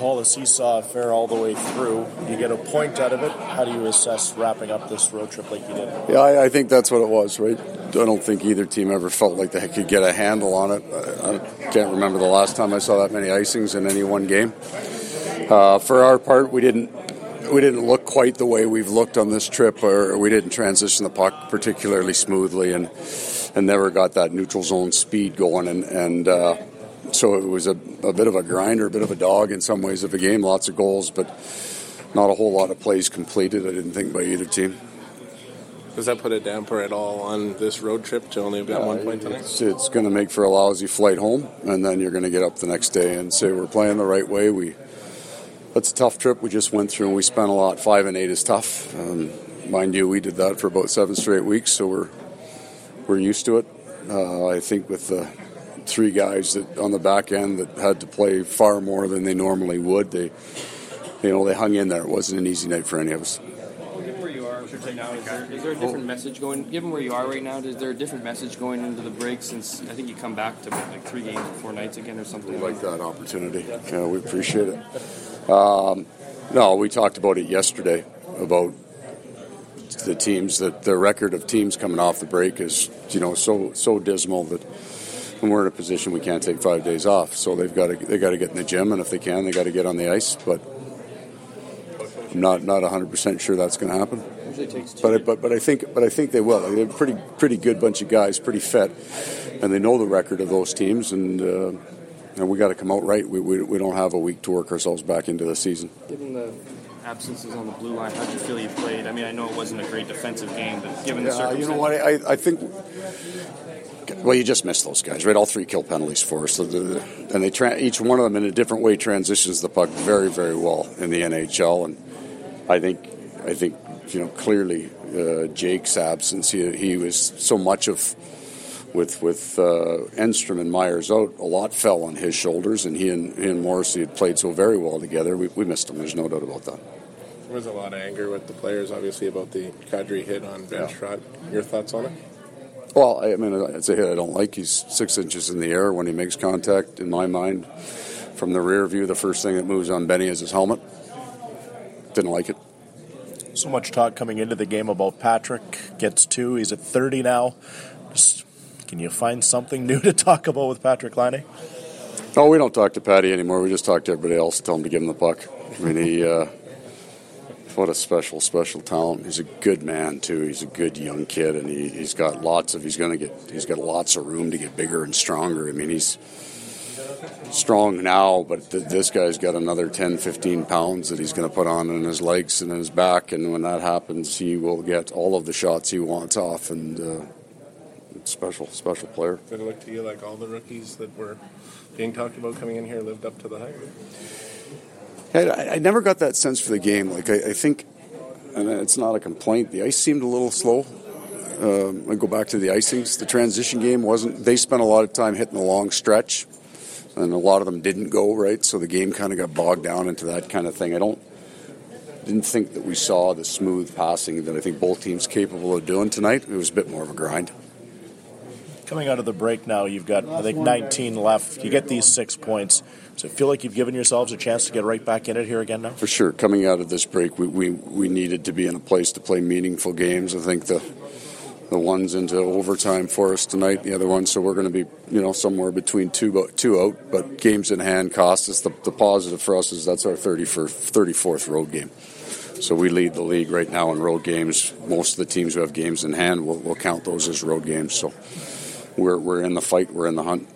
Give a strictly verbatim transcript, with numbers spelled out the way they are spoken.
Paul, the seesaw affair all the way through. You get a point out of it. How do you assess wrapping up this road trip like you did? Yeah, I, I think that's what it was, right? I don't think either team ever felt like they could get a handle on it. I, I can't remember the last time I saw that many icings in any one game. Uh, for our part, we didn't we didn't look quite the way we've looked on this trip, or we didn't transition the puck particularly smoothly, and and never got that neutral zone speed going, and and. Uh, So it was a, a bit of a grinder, a bit of a dog in some ways of a game. Lots of goals, but not a whole lot of plays completed, I didn't think, by either team. Does that put a damper at all on this road trip to only have got uh, one point tonight? It's, it's going to make for a lousy flight home, and then you're going to get up the next day and say we're playing the right way. We That's a tough trip we just went through, and we spent a lot. Five and eight is tough. Um, mind you, we did that for about seven straight weeks, so we're, we're used to it. Uh, I think with the three guys that on the back end that had to play far more than they normally would. They, you know, they hung in there. It wasn't an easy night for any of us. Given where you are right now, is there, is there a different message going? Given where you are right now, is there a different message going into the break? Since I think you come back to like three games or four nights again or something. We like that opportunity. Yeah, we appreciate it. Um, no, we talked about it yesterday about the teams that the record of teams coming off the break is, you know, so so dismal that. And we're in a position we can't take five days off, so they've got to they got to get in the gym, and if they can, they got to get on the ice. But I'm not not one hundred percent sure that's going to happen. Usually takes two. But I, but but I think but I think they will. They're a pretty pretty good bunch of guys, pretty fit, and they know the record of those teams, and uh, and we got to come out right. We, we we don't have a week to work ourselves back into the season. Given the absences on the blue line, how did you feel you played? I mean, I know it wasn't a great defensive game, but given the yeah, circumstances, you know what? I I think. Well, you just missed those guys, right? All three kill penalties for us, so the, and they tra- each one of them in a different way transitions the puck very, very well in the N H L. And I think, I think you know, clearly uh, Jake's absence. He, he was so much of with with uh, Enstrom and Myers out. A lot fell on his shoulders, and he and, he and Morrissey had played so very well together. We, we missed him. There's no doubt about that. There was a lot of anger with the players, obviously, about the Kadri hit on Ben Yeah. Shrott. Your thoughts on it? Well, I mean, it's a hit I don't like. He's six inches in the air when he makes contact. In my mind, from the rear view, the first thing that moves on Benny is his helmet. Didn't like it. So much talk coming into the game about Patrick. Gets two. He's at thirty now. Just, can you find something new to talk about with Patrick Laine? No, we don't talk to Patty anymore. We just talk to everybody else, tell him to give him the puck. I mean, he... Uh, What a special, special talent. He's a good man too. He's a good young kid, and he, he's got lots of. He's going to get. He's got lots of room to get bigger and stronger. I mean, he's strong now, but th- this guy's got another ten, fifteen pounds that he's going to put on in his legs and in his back. And when that happens, he will get all of the shots he wants off. And uh, special, special player. Did it look to you like all the rookies that were being talked about coming in here lived up to the hype? I, I never got that sense for the game. Like I, I think, and it's not a complaint, the ice seemed a little slow. Um, I go back to the icings. The transition game wasn't. They spent a lot of time hitting the long stretch, and a lot of them didn't go right. So the game kind of got bogged down into that kind of thing. I don't didn't think that we saw the smooth passing that I think both teams capable of doing tonight. It was a bit more of a grind. Coming out of the break now, you've got, I think, nineteen left. You get these six points. Does it feel like you've given yourselves a chance to get right back in it here again now? For sure. Coming out of this break, we, we, we needed to be in a place to play meaningful games. I think the the one's into overtime for us tonight, the other one, so we're going to be, you know, somewhere between two two out, but games in hand cost us. The, the positive for us is that's our thirty-fourth road game. So we lead the league right now in road games. Most of the teams who have games in hand will will count those as road games. So we're we're in the fight, we're in the hunt.